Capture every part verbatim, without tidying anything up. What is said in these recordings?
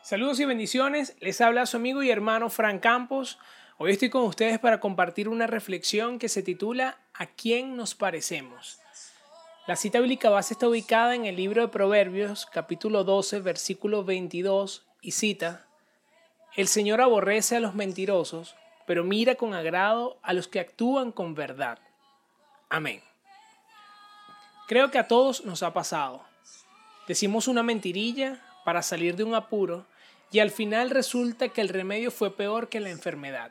Saludos y bendiciones, les habla su amigo y hermano Fran Campos. Hoy estoy con ustedes para compartir una reflexión que se titula ¿A quién nos parecemos? La cita bíblica base está ubicada en el libro de Proverbios, capítulo doce, versículo veintidós, y cita: El Señor aborrece a los mentirosos, pero mira con agrado a los que actúan con verdad. Amén. Creo que a todos nos ha pasado. Decimos una mentirilla para salir de un apuro y al final resulta que el remedio fue peor que la enfermedad.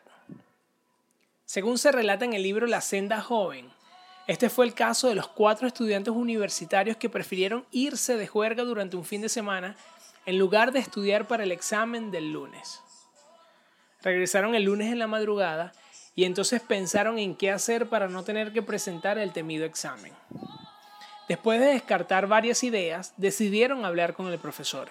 Según se relata en el libro La Senda Joven, este fue el caso de los cuatro estudiantes universitarios que prefirieron irse de juerga durante un fin de semana en lugar de estudiar para el examen del lunes. Regresaron el lunes en la madrugada y entonces pensaron en qué hacer para no tener que presentar el temido examen. Después de descartar varias ideas, decidieron hablar con el profesor.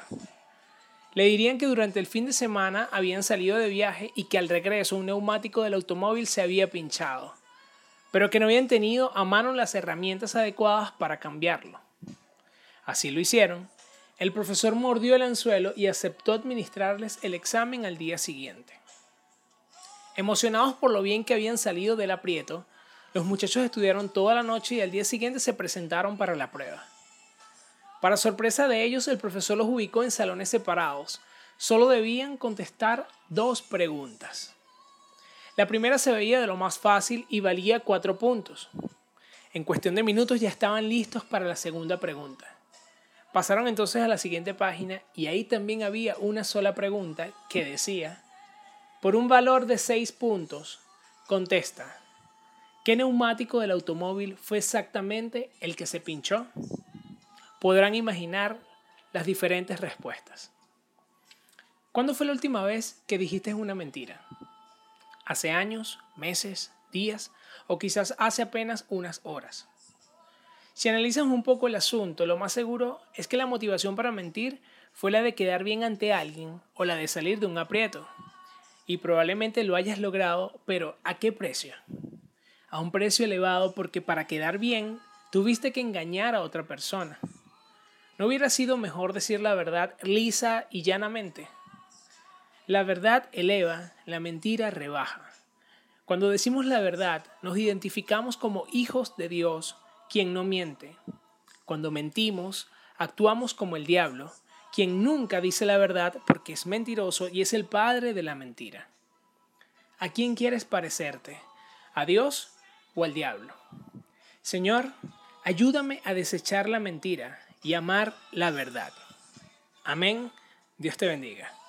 Le dirían que durante el fin de semana habían salido de viaje y que al regreso un neumático del automóvil se había pinchado, pero que no habían tenido a mano las herramientas adecuadas para cambiarlo. Así lo hicieron. El profesor mordió el anzuelo y aceptó administrarles el examen al día siguiente. Emocionados por lo bien que habían salido del aprieto, los muchachos estudiaron toda la noche y al día siguiente se presentaron para la prueba. Para sorpresa de ellos, el profesor los ubicó en salones separados. Solo debían contestar dos preguntas. La primera se veía de lo más fácil y valía cuatro puntos. En cuestión de minutos ya estaban listos para la segunda pregunta. Pasaron entonces a la siguiente página y ahí también había una sola pregunta que decía: por un valor de seis puntos, contesta, ¿qué neumático del automóvil fue exactamente el que se pinchó? Podrán imaginar las diferentes respuestas. ¿Cuándo fue la última vez que dijiste una mentira? ¿Hace años, meses, días o quizás hace apenas unas horas? Si analizas un poco el asunto, lo más seguro es que la motivación para mentir fue la de quedar bien ante alguien o la de salir de un aprieto. Y probablemente lo hayas logrado, pero ¿a qué precio? A un precio elevado porque para quedar bien tuviste que engañar a otra persona. ¿No hubiera sido mejor decir la verdad lisa y llanamente? La verdad eleva, la mentira rebaja. Cuando decimos la verdad, nos identificamos como hijos de Dios, quien no miente. Cuando mentimos, actuamos como el diablo, quien nunca dice la verdad porque es mentiroso y es el padre de la mentira. ¿A quién quieres parecerte? ¿A Dios o al diablo? Señor, ayúdame a desechar la mentira y amar la verdad. Amén. Dios te bendiga.